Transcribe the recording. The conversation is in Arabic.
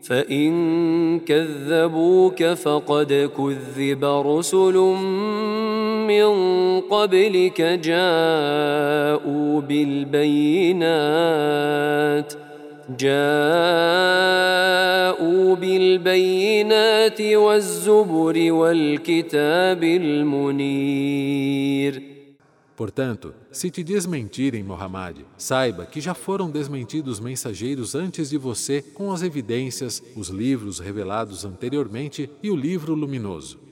فإن كذبوك فقد كذب رسل من قبلك جاءوا بالبينات والزبر والكتاب المنير. Portanto, se te desmentirem, Muhammad, saiba que já foram desmentidos mensageiros antes de você com as evidências, os livros revelados anteriormente e o livro luminoso.